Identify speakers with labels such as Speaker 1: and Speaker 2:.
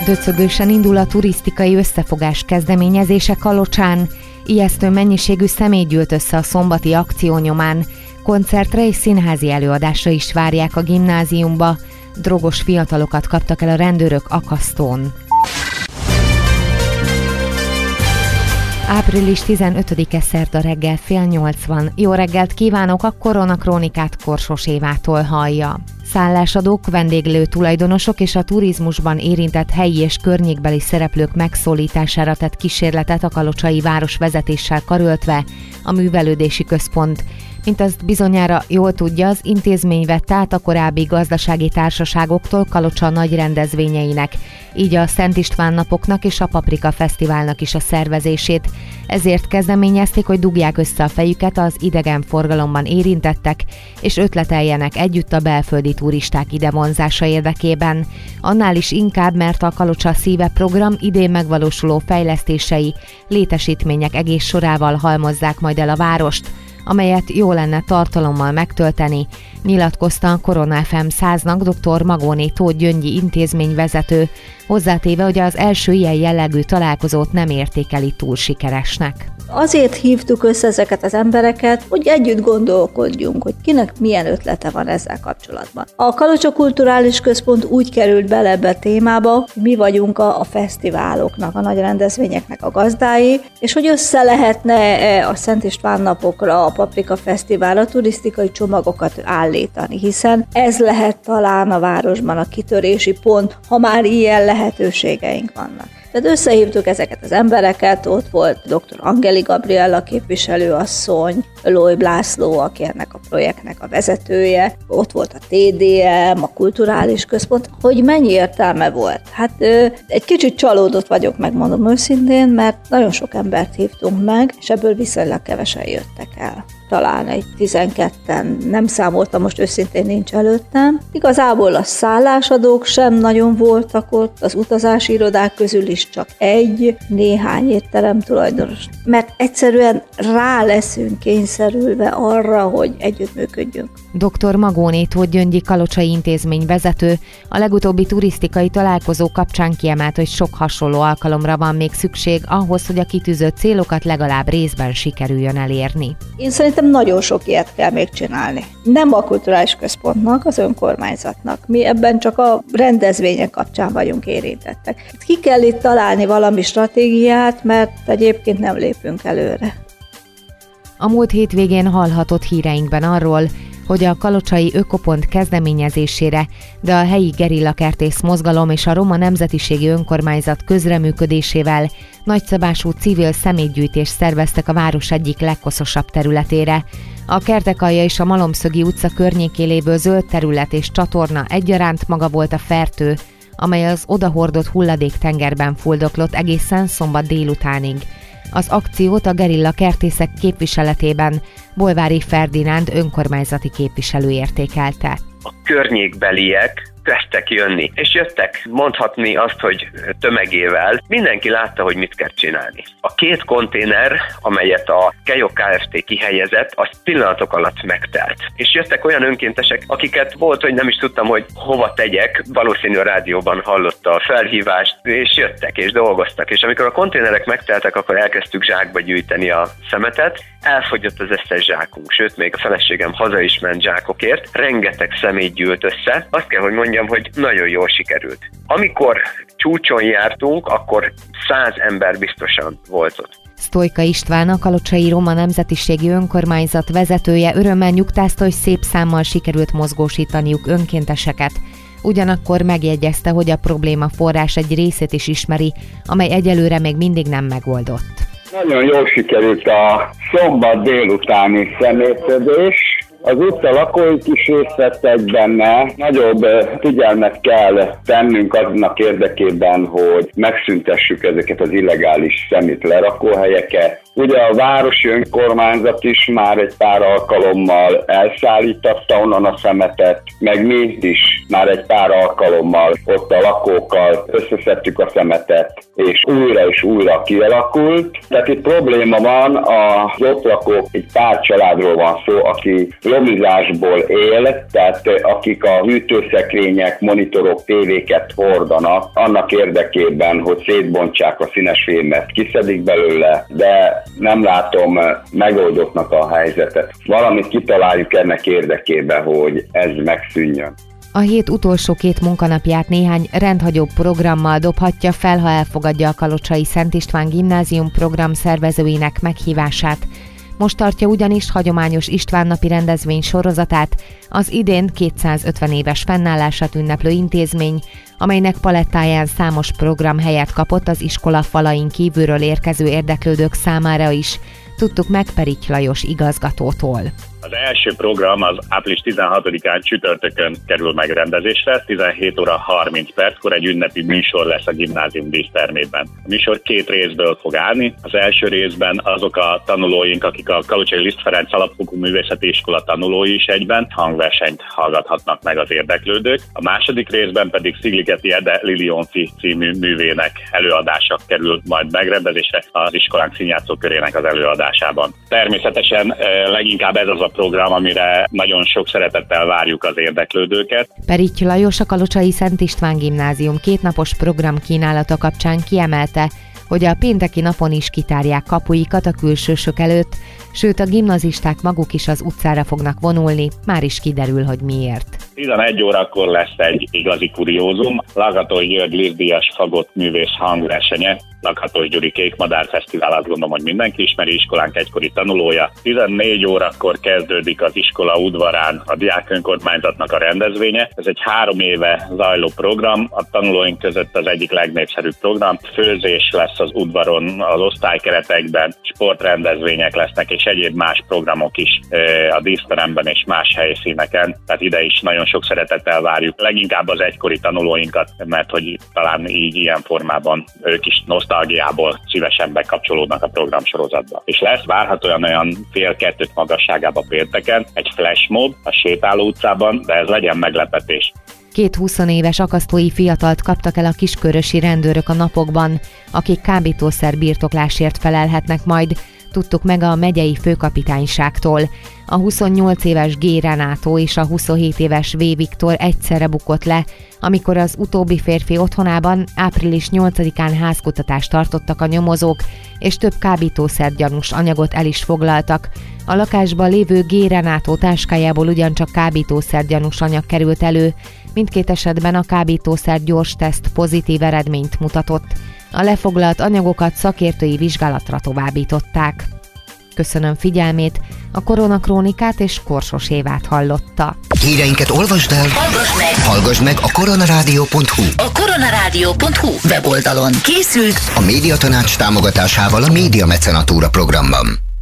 Speaker 1: Döcögősen indul a turisztikai összefogás kezdeményezése Kalocsán. Ijesztő mennyiségű személy gyűlt össze a szombati akció nyomán. Koncertre és színházi előadásra is várják a gimnáziumba. Drogos fiatalokat kaptak el a rendőrök Akasztón. Április 15-e szerda reggel 7:30. Jó reggelt kívánok, a Koronakrónikát Korsos Évától hallja. Szállásadók, vendéglő tulajdonosok és a turizmusban érintett helyi és környékbeli szereplők megszólítására tett kísérletet a kalocsai városvezetéssel karöltve a művelődési központ. Mint azt bizonyára jól tudja, az intézmény vette át a korábbi gazdasági társaságoktól Kalocsa nagy rendezvényeinek, így a Szent István napoknak és a Paprika Fesztiválnak is a szervezését. Ezért kezdeményezték, hogy dugják össze a fejüket az idegenforgalomban érintettek, és ötleteljenek együtt a belföldi turisták idevonzása érdekében. Annál is inkább, mert a Kalocsa Szíve program idén megvalósuló fejlesztései, létesítmények egész sorával halmozzák majd el a várost, amelyet jó lenne tartalommal megtölteni, nyilatkozta a Korona FM 100-nak dr. Magóné Tóth Gyöngyi intézményvezető, hozzátéve, hogy az első ilyen jellegű találkozót nem értékeli túl sikeresnek.
Speaker 2: Azért hívtuk össze ezeket az embereket, hogy együtt gondolkodjunk, hogy kinek milyen ötlete van ezzel kapcsolatban. A Kalocsa Kulturális Központ úgy került bele ebbe a témába, hogy mi vagyunk a fesztiváloknak, a nagy rendezvényeknek a gazdái, és hogy össze lehetne a Szent István napokra, a Paprika Fesztiválra turisztikai csomagokat állítani, hiszen ez lehet talán a városban a kitörési pont, ha már ilyen lehetőségeink vannak. Tehát összehívtuk ezeket az embereket, ott volt dr. Angeli Gabriella képviselőasszony, Lóib László, aki ennek a projektnek a vezetője, ott volt a TDM, a Kulturális Központ, hogy mennyi értelme volt. Hát egy kicsit csalódott vagyok, megmondom őszintén, mert nagyon sok embert hívtunk meg, és ebből viszonylag kevesen jöttek el. Talán egy 12-en, nem számoltam, most őszintén nincs előttem. Igazából a szállásadók sem nagyon voltak ott, az utazási irodák közül is csak néhány étterem tulajdonos. Mert egyszerűen rá leszünk kényszerülve arra, hogy együttműködjünk.
Speaker 1: Dr. Magóné Tóth Gyöngyi kalocsai intézmény vezető a legutóbbi turisztikai találkozó kapcsán kiemelt, hogy sok hasonló alkalomra van még szükség ahhoz, hogy a kitűzött célokat legalább részben sikerüljön elérni.
Speaker 2: Én szerintem nagyon sok ilyet kell még csinálni. Nem a Kulturális Központnak, az önkormányzatnak. Mi ebben csak a rendezvények kapcsán vagyunk érintettek. Ki kell itt találni valami stratégiát, mert egyébként nem lépünk előre.
Speaker 1: A múlt hétvégén hallhatott híreinkben arról, hogy a kalocsai ökopont kezdeményezésére, de a helyi gerillakertész mozgalom és a Roma Nemzetiségi Önkormányzat közreműködésével nagyszabású civil szemétgyűjtést szerveztek a város egyik legkoszosabb területére. A Kertekalja és a Malomszögi utca környékén lévő zöld terület és csatorna egyaránt maga volt a fertő, amely az odahordott hulladéktengerben fuldoklott egészen szombat délutánig. Az akciót a gerillakertészek képviseletében Bolvári Ferdinánd önkormányzati képviselő értékelte.
Speaker 3: A környékbeliek kezdtek jönni, és jöttek mondhatni azt, hogy tömegével. Mindenki látta, hogy mit kell csinálni. A 2 konténer, amelyet a Kejó Kft. Kihelyezett, az pillanatok alatt megtelt. És jöttek olyan önkéntesek, akiket volt, hogy nem is tudtam, hogy hova tegyek, valószínű a rádióban hallotta a felhívást, és jöttek, és dolgoztak. És amikor a konténerek megteltek, akkor elkezdtük zsákba gyűjteni a szemetet. Elfogyott az összes zsákunk, sőt, még a feleségem haza is ment zsákokért. Rengeteg szemét gyűlt össze. Azt kell, hogy mondjam, hogy nagyon jól sikerült. Amikor csúcson jártunk, akkor 100 ember biztosan volt ott.
Speaker 1: Sztojka István, a Kalocsai Roma Nemzetiségi Önkormányzat vezetője örömmel nyugtázta, hogy szép számmal sikerült mozgósítaniuk önkénteseket. Ugyanakkor megjegyezte, hogy a probléma forrás egy részét is ismeri, amely egyelőre még mindig nem megoldott.
Speaker 4: Nagyon jól sikerült a szombat délutáni szemétszedés. Az utca lakóik is részt vettek benne. Nagyobb figyelmet kell tennünk aznak érdekében, hogy megszüntessük ezeket az illegális szemét lerakóhelyeket. Ugye a városi önkormányzat is már egy pár alkalommal elszállította onnan a szemetet, meg mi is már egy pár alkalommal ott a lakókkal összeszedtük a szemetet, és újra kialakult. Tehát itt probléma van, az ott lakók, egy pár családról van szó, aki lomizásból él, tehát akik a hűtőszekrények, monitorok, tévéket hordanak, annak érdekében, hogy szétbontsák a színes fémet, kiszedik belőle, de nem látom megoldottnak a helyzetet. Valamit kitaláljuk ennek érdekében, hogy ez megszűnjön.
Speaker 1: A hét utolsó 2 munkanapját néhány rendhagyó programmal dobhatja fel, ha elfogadja a Kalocsai Szent István Gimnázium program szervezőinek meghívását. Most tartja ugyanis hagyományos István-napi rendezvény sorozatát az idén 250 éves fennállását ünneplő intézmény, amelynek palettáján számos program helyet kapott az iskola falain kívülről érkező érdeklődők számára is. Tudtuk meg Peritty Lajos igazgatótól.
Speaker 5: Az első program az április 16-án csütörtökön kerül megrendezésre, 17 óra 30 perckor egy ünnepi műsor lesz a gimnázium dísztermében. A műsor 2 részből fog állni. Az első részben azok a tanulóink, akik a Kalocsai Liszt Ferenc Alapfokú Művészeti Iskola tanulói is egyben, hangversenyt hallgathatnak meg az érdeklődők. A második részben pedig Szigligeti Ede Lilionfi című művének előadása kerül majd megrendezésre az iskolánk színjátszó körének az előadásában. Természetesen leginkább ez az a program, amire nagyon sok szeretettel várjuk az érdeklődőket.
Speaker 1: Peritty Lajos, a Kalocsai Szent István Gimnázium 2 napos program kínálata kapcsán kiemelte, hogy a pénteki napon is kitárják kapuikat a külsősök előtt, sőt a gimnazisták maguk is az utcára fognak vonulni, már is kiderül, hogy miért.
Speaker 5: 11 órakor lesz egy igazi kuriózum, Lakatos György Lisztdíjas fagott művész hangversenye, Lakatos Gyuri Kékmadár Fesztivál, azt gondolom, hogy mindenki ismeri, iskolánk egykori tanulója. 14 órakor kezdődik az iskola udvarán a diák önkormányzatnak a rendezvénye. Ez egy 3 éve zajló program, a tanulóink között az egyik legnépszerűbb program. Főzés lesz az udvaron, az osztálykeretekben, sportrendezvények lesznek, és egyéb más programok is a díszteremben és más helyszíneken. Tehát ide is nagyon sok szeretettel várjuk. Leginkább az egykori tanulóinkat, mert hogy talán így ilyen formában ők is nosztalgiából szívesen bekapcsolódnak a programsorozatba. És lesz várhatóan olyan 1:30 magasságában pénteken egy flashmob a Sétáló utcában, de ez legyen meglepetés.
Speaker 1: 2 20 éves akasztói fiatalt kaptak el a kiskörösi rendőrök a napokban, akik kábítószer birtoklásért felelhetnek majd, tudtuk meg a megyei főkapitányságtól. A 28 éves G. Renátó és a 27 éves V. Viktor egyszerre bukott le, amikor az utóbbi férfi otthonában április 8-án házkutatást tartottak a nyomozók, és több kábítószergyanús anyagot el is foglaltak. A lakásban lévő G. Renátó táskájából ugyancsak kábítószergyanús anyag került elő, mindkét esetben a kábítószer gyors teszt pozitív eredményt mutatott. A lefoglalt anyagokat szakértői vizsgálatra továbbították. Köszönöm figyelmét, a Koronakrónikát és Korsos Évát hallotta.
Speaker 6: Híreinket olvasd el, hallgass meg a koronarádió.hu.
Speaker 7: A koronarádió.hu weboldalon készült
Speaker 6: a Médiatanács támogatásával a Média Mecenatúra programban.